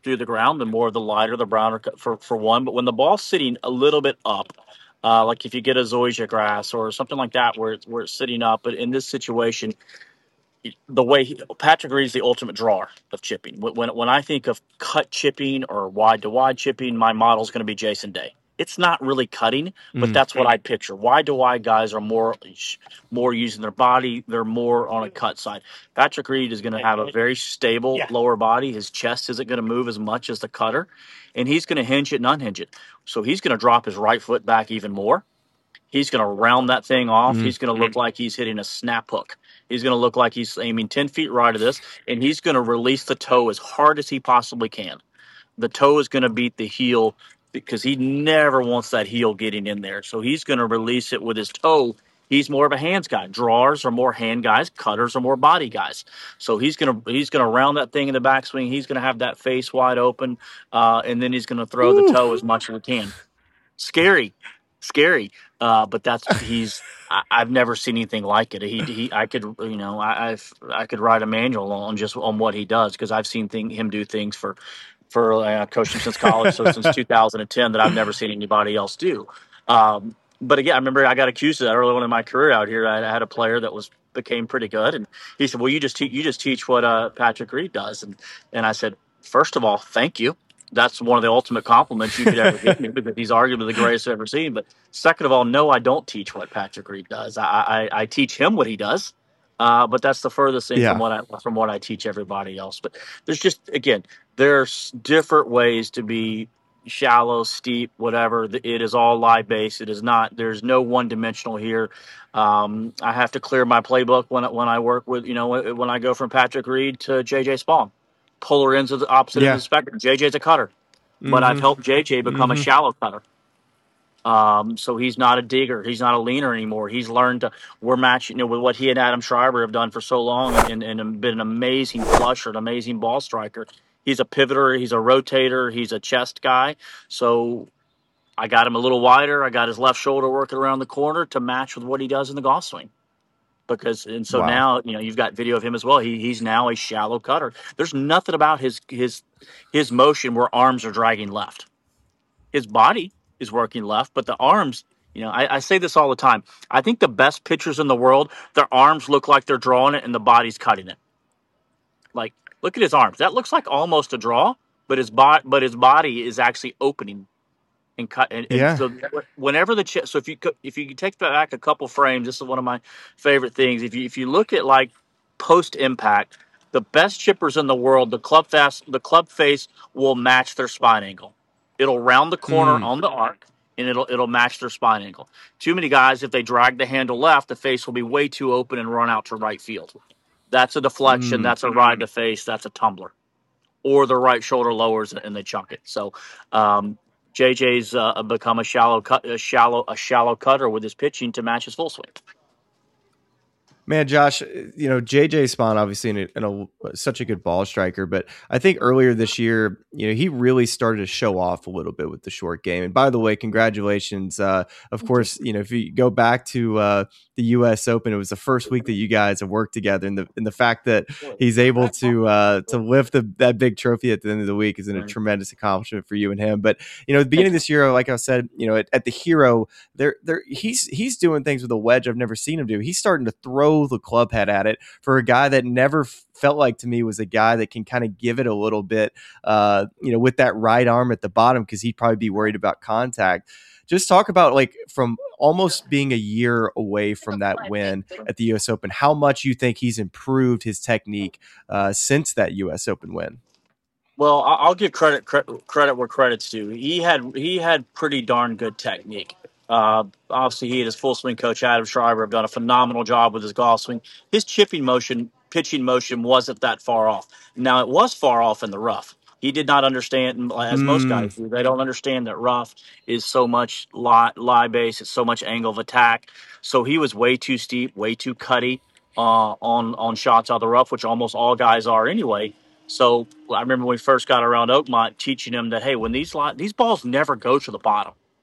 through the ground, the more the lighter, the browner for one. But when the ball's sitting a little bit up, like if you get a zoysia grass or something like that where it's sitting up, but in this situation, the way Patrick Reed's the ultimate drawer of chipping. When I think of cut chipping or wide to wide chipping, my model is going to be Jason Day. It's not really cutting, but that's what I picture. Wide to wide guys are more using their body. They're more on a cut side. Patrick Reed is going to have a very stable lower body. His chest isn't going to move as much as the cutter, and he's going to hinge it and unhinge it. So he's going to drop his right foot back even more. He's going to round that thing off. He's going to look like he's hitting a snap hook. He's going to look like he's aiming 10 feet right of this, and he's going to release the toe as hard as he possibly can. The toe is going to beat the heel because he never wants that heel getting in there. So he's going to release it with his toe. He's more of a hands guy. Drawers are more hand guys. Cutters are more body guys. So he's gonna round that thing in the backswing. He's gonna have that face wide open, and then he's gonna throw the toe as much as he can. Scary. But I've never seen anything like it. I could write a manual on what he does, because I've seen him do things for coaching since college, so since 2010, that I've never seen anybody else do. But again, I remember I got accused of that early on in my career out here. I had a player that became pretty good, and he said, "Well, you just teach what Patrick Reed does," and I said, "First of all, thank you. That's one of the ultimate compliments you could ever give me, because he's arguably the greatest I've ever seen. But second of all, no, I don't teach what Patrick Reed does. I teach him what he does, but that's the furthest thing from what I teach everybody else. But there's different ways to be shallow, steep, whatever. It is all lie based. It is not. There's no one dimensional here. I have to clear my playbook when I work with when I go from Patrick Reed to JJ Spawn. Polar ends of the opposite end of the spectrum. JJ's a cutter, but I've helped JJ become a shallow cutter. So he's not a digger. He's not a leaner anymore. He's learned we're matching with what he and Adam Schreiber have done for so long, and been an amazing flusher, an amazing ball striker. He's a pivoter. He's a rotator. He's a chest guy. So I got him a little wider. I got his left shoulder working around the corner to match with what he does in the golf swing. Now you've got video of him as well. He's now a shallow cutter. There's nothing about his motion where arms are dragging left. His body is working left, but the arms, I say this all the time. I think the best pitchers in the world, their arms look like they're drawing it and the body's cutting it. Like, look at his arms. That looks like almost a draw, but his body is actually opening and cut. So whenever so if you take back a couple frames, this is one of my favorite things. If you look at like post impact, the best chippers in the world, the club face will match their spine angle. It'll round the corner on the arc, and it'll match their spine angle. Too many guys, if they drag the handle left, the face will be way too open and run out to right field. That's a deflection. That's a ride to face. That's a tumbler. Or the right shoulder lowers and they chunk it. So JJ's become a shallow cutter with his pitching to match his full swing. Man, Josh, JJ Spawn obviously such a good ball striker, but I think earlier this year, he really started to show off a little bit with the short game. And by the way, congratulations. Of course, if you go back to the U.S. Open, it was the first week that you guys have worked together, and the fact that he's able to lift that big trophy at the end of the week is a tremendous accomplishment for you and him. But at the beginning of this year, like I said, at the Hero, he's doing things with a wedge I've never seen him do. He's starting to throw the club head at it for a guy that never felt like to me was a guy that can kind of give it a little bit, with that right arm at the bottom, because he'd probably be worried about contact. Just talk about, like, from almost being a year away from that win at the U.S. Open, how much you think he's improved his technique since that U.S. Open win. Well, I'll give credit where credit's due. He had pretty darn good technique. Obviously, he and his full swing coach, Adam Schreiber, have done a phenomenal job with his golf swing. His pitching motion wasn't that far off. Now, it was far off in the rough. He did not understand, as most guys do. They don't understand that rough is so much lie base. It's so much angle of attack. So he was way too steep, way too cutty on shots out of the rough, which almost all guys are anyway. So I remember when we first got around Oakmont, teaching him that, hey, when these balls never go to the bottom.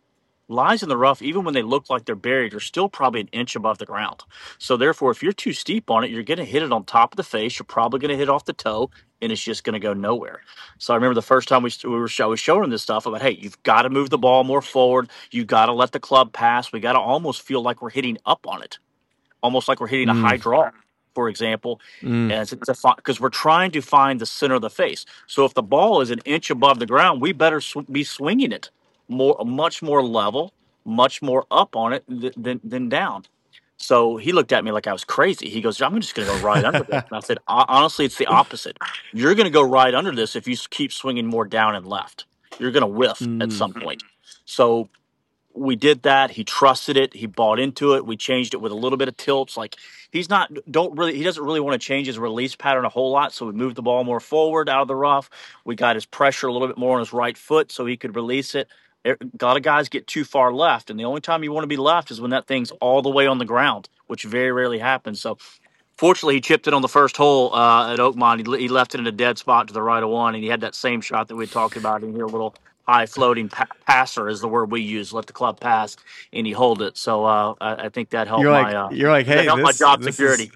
lies in the rough, even when they look like they're buried, are still probably an inch above the ground. So therefore, if you're too steep on it, you're going to hit it on top of the face. You're probably going to hit off the toe, and it's just going to go nowhere. So I remember the first time I was showing them this stuff about, hey, you've got to move the ball more forward. You got to let the club pass. We got to almost feel like we're hitting up on it, almost like we're hitting a high draw, for example. And it's because we're trying to find the center of the face. So if the ball is an inch above the ground, we better be swinging it much more level, much more up on it than down. So he looked at me like I was crazy. He goes, I'm just going to go right under this. And I said, honestly, it's the opposite. You're going to go right under this if you keep swinging more down and left. You're going to whiff at some point. So we did that. He trusted it. He bought into it. We changed it with a little bit of tilts. Like he doesn't really want to change his release pattern a whole lot. So we moved the ball more forward out of the rough. We got his pressure a little bit more on his right foot so he could release it. A lot of guys get too far left, and the only time you want to be left is when that thing's all the way on the ground, which very rarely happens. So fortunately, he chipped it on the first hole at Oakmont. He left it in a dead spot to the right of one, and he had that same shot that we talked about in here, a little high floating passer is the word we use. Let the club pass, and he hold it. So I think that helped hey, my job security.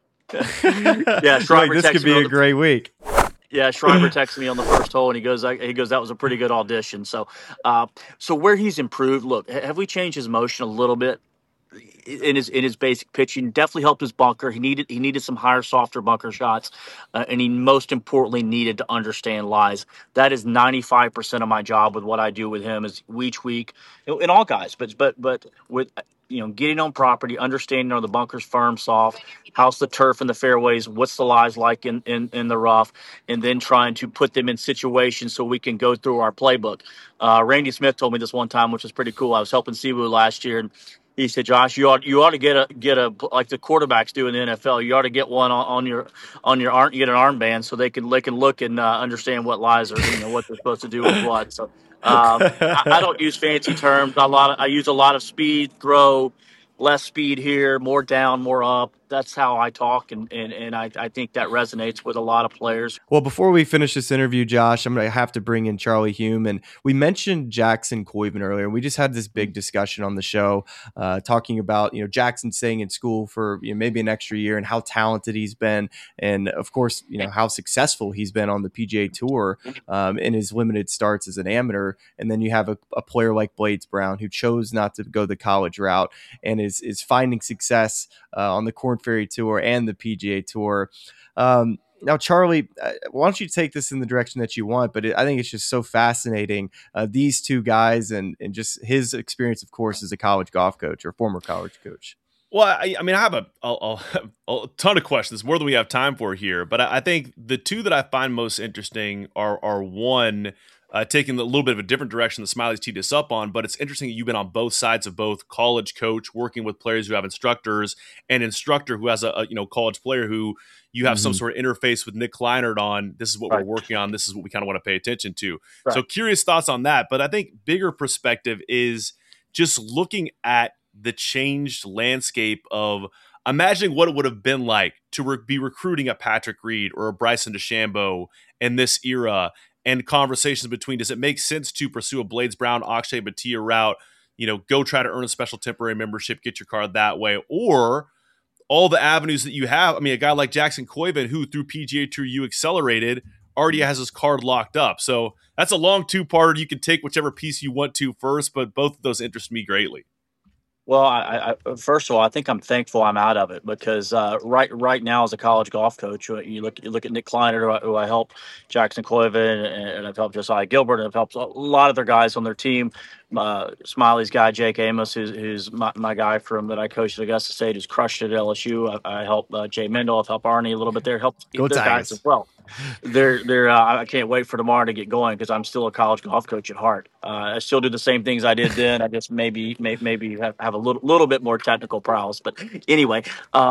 Yeah, Schreiber this could be a great week. Yeah, Schreiber texted me on the first hole, and he goes, that was a pretty good audition. So, so where he's improved, look, have we changed his motion a little bit in his basic pitching? Definitely helped his bunker. He needed some higher, softer bunker shots, and he most importantly needed to understand lies. That is 95% of my job with what I do with him is each week, in all guys, but with getting on property, understanding are the bunkers firm, soft, how's the turf in the fairways, what's the lies like in the rough, and then trying to put them in situations so we can go through our playbook. Randy Smith told me this one time, which was pretty cool. I was helping Siwoo last year, and he said, Josh, you ought to get a like the quarterbacks do in the NFL. You ought to get one on your arm, get an armband so they can look and understand what lies are, what they're supposed to do with what. So I don't use fancy terms. I use a lot of speed, throw, less speed here, more down, more up. That's how I talk, and I think that resonates with a lot of players. Well, before we finish this interview, Josh, I'm going to have to bring in Charlie Hume. And we mentioned Jackson Koiven earlier. We just had this big discussion on the show talking about, Jackson staying in school for maybe an extra year and how talented he's been. And, of course, how successful he's been on the PGA Tour in his limited starts as an amateur. And then you have a player like Blades Brown who chose not to go the college route and is finding success on the Korn Ferry Tour and the PGA Tour. Now, Charlie, why don't you take this in the direction that you want? But I think it's just so fascinating, these two guys and just his experience, of course, as a college golf coach or former college coach. Well, I have a ton of questions, more than we have time for here. But I think the two that I find most interesting are one, taking a little bit of a different direction that Smiley's teed us up on, but it's interesting that you've been on both sides of both college coach working with players who have instructors and instructor who has a college player who you have some sort of interface with Nick Kleinert on. This is what we're working on. This is what we kind of want to pay attention to. Right. So curious thoughts on that. But I think bigger perspective is just looking at the changed landscape of imagining what it would have been like to be recruiting a Patrick Reed or a Bryson DeChambeau in this era, and conversations between, does it make sense to pursue a Blades Brown, Akshay Bhatia route, go try to earn a special temporary membership, get your card that way, or all the avenues that you have. I mean, a guy like Jackson Koiven, who through PGA Tour U accelerated, already has his card locked up. So that's a long two-parter. You can take whichever piece you want to first, but both of those interest me greatly. Well, I first of all, I think I'm thankful I'm out of it because right now as a college golf coach, you look at Nick Kleinert, who I help, Jackson Koiven, and I've helped Josiah Gilbert, and I've helped a lot of their guys on their team. Smiley's guy, Jake Amos, who's my guy that I coached at Augusta State, who's crushed it at LSU. I helped Jay Mendel. I've helped Arnie a little bit there. Helped their guys as well. I can't wait for tomorrow to get going because I'm still a college golf coach at heart. I still do the same things I did then. I just maybe have a little bit more technical prowess. But anyway,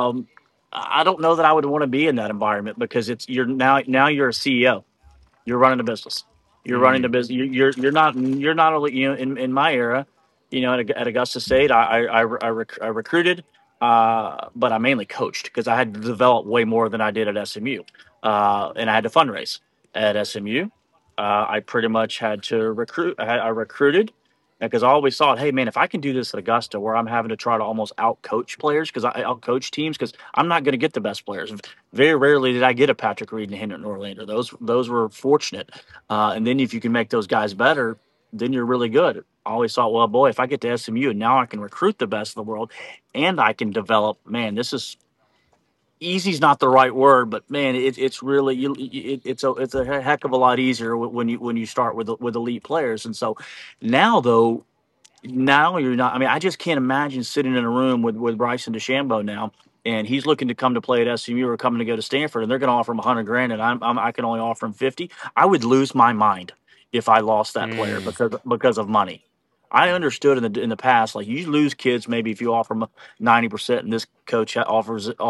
I don't know that I would want to be in that environment because you're a CEO. You're running a business. You're running the business. You're not only in my era, at Augusta State, I recruited, but I mainly coached because I had to develop way more than I did at SMU, and I had to fundraise at SMU. I pretty much had to recruit. I recruited, because I always thought, hey man, if I can do this at Augusta, where I'm having to try to almost out-coach players, because I out-coach teams, because I'm not going to get the best players. Very rarely did I get a Patrick Reed and Henry Norlander. Those were fortunate. And then if you can make those guys better, then you're really good. I always thought, well, boy, if I get to SMU, now I can recruit the best in the world, and I can develop. Man, this is easy's not the right word, but man, it's really it's a heck of a lot easier when you start with elite players. And so now though, now you're not. I mean, I just can't imagine sitting in a room with Bryson DeChambeau now, and he's looking to come to play at SMU or coming to go to Stanford, and they're going to offer him $100,000, and I can only offer him 50. I would lose my mind if I lost that player because of money. I understood in the past, like you lose kids maybe if you offer them 90%, and this coach offers them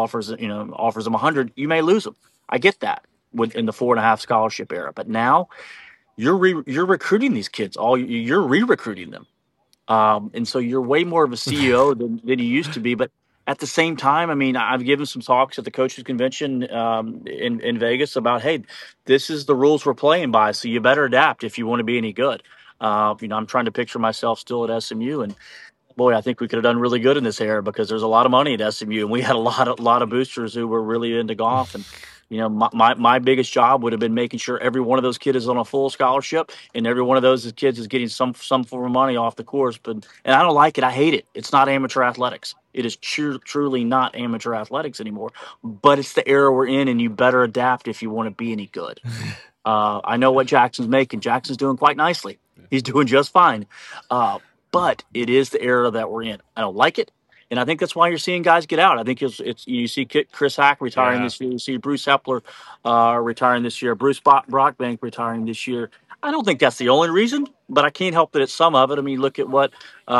100, you may lose them. I get that in the 4.5 scholarship era, but now you're recruiting these kids. You're re-recruiting them, and so you're way more of a CEO than you used to be. But at the same time, I mean, I've given some talks at the coaches convention in Vegas about, hey, this is the rules we're playing by, so you better adapt if you want to be any good. I'm trying to picture myself still at SMU, and boy, I think we could have done really good in this era because there's a lot of money at SMU, and we had a lot of boosters who were really into golf. And my biggest job would have been making sure every one of those kids is on a full scholarship, and every one of those kids is getting some form of money off the course. And I don't like it. I hate it. It's not amateur athletics. It is truly not amateur athletics anymore. But it's the era we're in, and you better adapt if you want to be any good. I know what Jackson's making. Jackson's doing quite nicely. He's doing just fine. But it is the era that we're in. I don't like it. And I think that's why you're seeing guys get out. I think you see Chris Hack retiring this year. You see Bruce Hepler retiring this year. Bruce Brockbank retiring this year. I don't think that's the only reason, but I can't help that it's some of it. I mean, look at what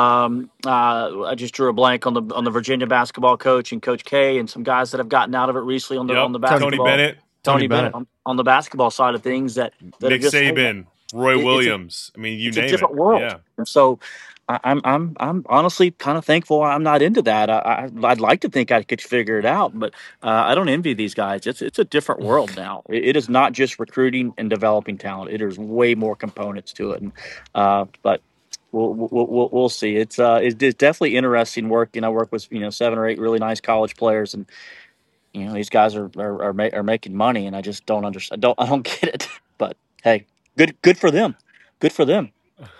I just drew a blank on the Virginia basketball coach and Coach K and some guys that have gotten out of it recently on the basketball. Tony Bennett on the basketball side of things. That Nick Saban. Roy Williams. I mean, you name it. It's a different world. Yeah. And so I'm honestly kind of thankful I'm not into that. I'd like to think I could figure it out, but I don't envy these guys. It's a different world now. It is not just recruiting and developing talent. There's way more components to it. And, but we'll see. It's definitely interesting work. I work with 7 or 8 really nice college players, and these guys are making money, and I just don't understand. I don't get it. But hey. Good for them. Good for them.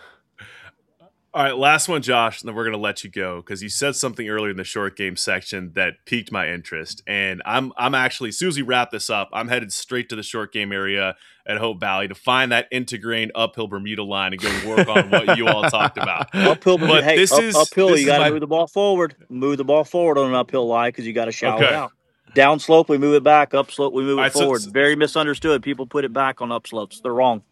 All right, last one, Josh, and then we're going to let you go because you said something earlier in the short game section that piqued my interest. And I'm actually, as soon as we wrap this up, I'm headed straight to the short game area at Hope Valley to find that Integrain uphill Bermuda line and go work on what you all talked about. Uphill, but uphill, you got to move the ball forward. Move the ball forward on an uphill line because you got to shallow it out. Down slope, we move it back. Up slope, we move it forward. Very misunderstood. People put it back on up slopes. They're wrong.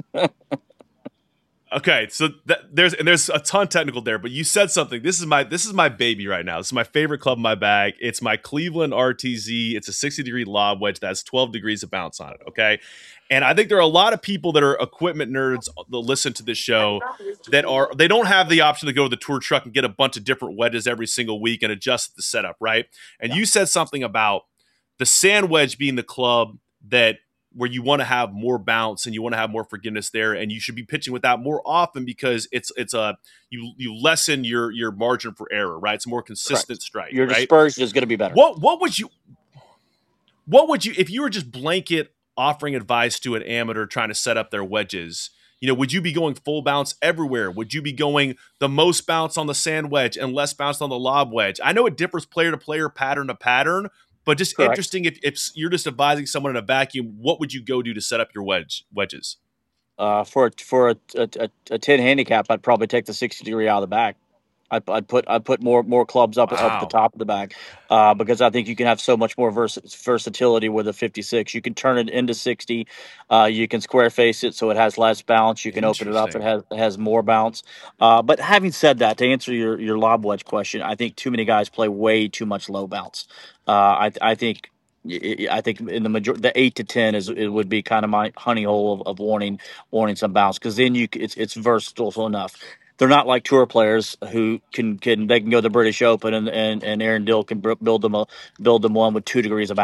Okay, so there's a ton technical there, but you said something. This is my baby right now. This is my favorite club in my bag. It's my Cleveland RTZ. It's a 60-degree lob wedge that has 12 degrees of bounce on it. Okay, and I think there are a lot of people that are equipment nerds that listen to this show they don't have the option to go to the tour truck and get a bunch of different wedges every single week and adjust the setup, right? And you said something about the sand wedge being the club where you want to have more bounce and you want to have more forgiveness there, and you should be pitching with that more often because you lessen your margin for error, right? It's a more consistent strike. Your dispersion is going to be better. What would you if you were just blanket offering advice to an amateur trying to set up their wedges? Would you be going full bounce everywhere? Would you be going the most bounce on the sand wedge and less bounce on the lob wedge? I know it differs player to player, pattern to pattern. But just Correct. Interesting, if you're just advising someone in a vacuum, what would you go do to set up your wedges? For a 10 handicap, I'd probably take the 60-degree out of the bag. I'd put more clubs up the top of the bag because I think you can have so much more versatility with a 56. You can turn it into 60. You can square face it so it has less bounce. You can open it up; it has more bounce. But having said that, to answer your lob wedge question, I think too many guys play way too much low bounce. I think in the 8 to 10 it would be kind of my honey hole of wanting some bounce because then it's versatile enough. They're not like tour players who can go to the British Open and Aaron Dill can build them one with 2 degrees of bounce.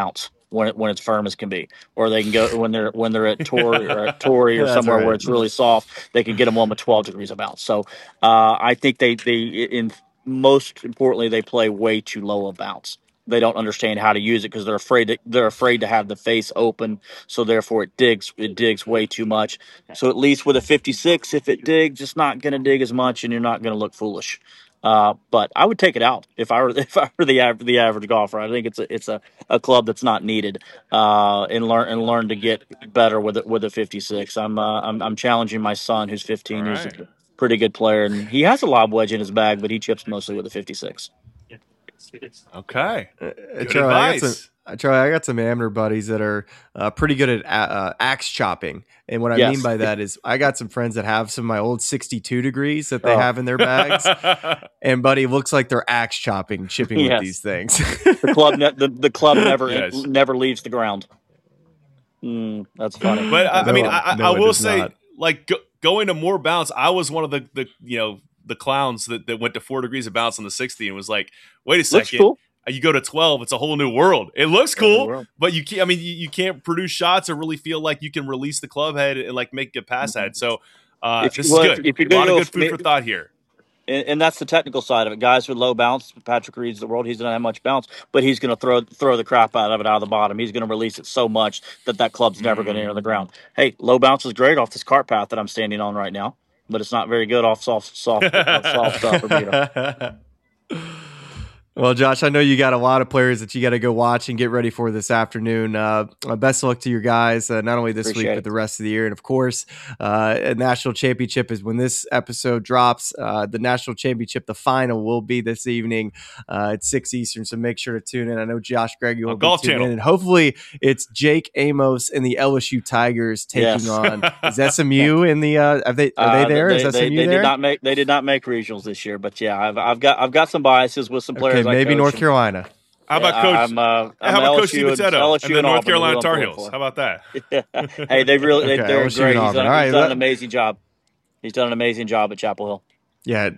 when it's firm as can be, or they can go when they're at Torrey or somewhere right. where it's really soft. They can get them on with 12 degrees of bounce. So I think they in most importantly they play way too low of bounce. They don't understand how to use it because they're afraid to have the face open. So therefore it digs way too much. So at least with a 56, if it digs, it's not going to dig as much, and you're not going to look foolish. But I would take it out if I were the average golfer. I think it's a club that's not needed, and learn to get better with a 56. I'm challenging my son who's 15, who's a pretty good player, and he has a lob wedge in his bag, but he chips mostly with a 56. Okay. Good Charlie, advice. I got some amateur buddies that are pretty good at axe chopping. And what I Yes. mean by that is I got some friends that have some of my old 62 degrees that they have in their bags. And buddy, it looks like they're axe chipping with these things. The club never Yes. never leaves the ground. That's funny. But I mean, No, I it will does say, not. like going to more bounce, I was one of the clowns that went to 4 degrees of bounce on the 60 and was like, wait a Looks second. cool. You go to 12, it's a whole new world. It looks cool, world. but you can't. I mean, you can't produce shots or really feel like you can release the club head and like make a pass head. So this is good. If you're A lot gonna of good food for thought here. And that's the technical side of it. Guys with low bounce, Patrick Reed's the world. He's not have much bounce, but he's going to throw the crap out of the bottom. He's going to release it so much that club's never going to enter the ground. Hey, low bounce is great off this cart path that I'm standing on right now, but it's not very good off soft stuff. Bermuda. Well, Josh, I know you got a lot of players that you got to go watch and get ready for this afternoon. Best of luck to your guys, not only this week, but the rest of the year. And of course, a national championship is when this episode drops. The national championship, the final will be this evening at 6 Eastern. So make sure to tune in. I know Josh Gregory will be Golf tuning Channel. in. And hopefully it's Jake Amos and the LSU Tigers taking on. Is SMU in the? Are they there? Is SMU there? They did not make regionals this year, but yeah, I've got some biases with some players. Okay, maybe North Carolina. How about Coach? I'm how about Coach LSU DiMatteo and the North Auburn, Carolina who Tar I'm Heels? for. How about that? Hey, they're Okay, great. LSU and Auburn. All right, He's done an amazing job. He's done an amazing job at Chapel Hill. Yeah.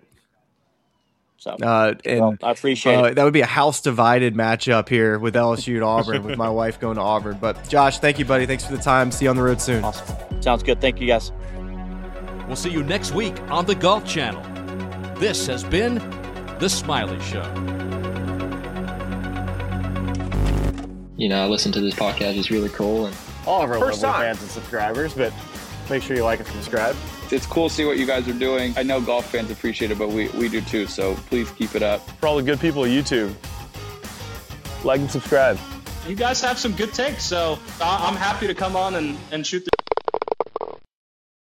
So And I appreciate it. that would be a house divided matchup here with LSU and Auburn, with my wife going to Auburn. But Josh, thank you, buddy. Thanks for the time. See you on the road soon. Awesome. Sounds good. Thank you, guys. We'll see you next week on the Golf Channel. This has been The Smiley Show. You know, I listen to this podcast. It's really cool. And all of our local fans and subscribers, but make sure you like and subscribe. it's cool to see what you guys are doing. I know golf fans appreciate it, but we do too. So please keep it up. For all the good people at YouTube, like and subscribe. You guys have some good takes, so I'm happy to come on and shoot the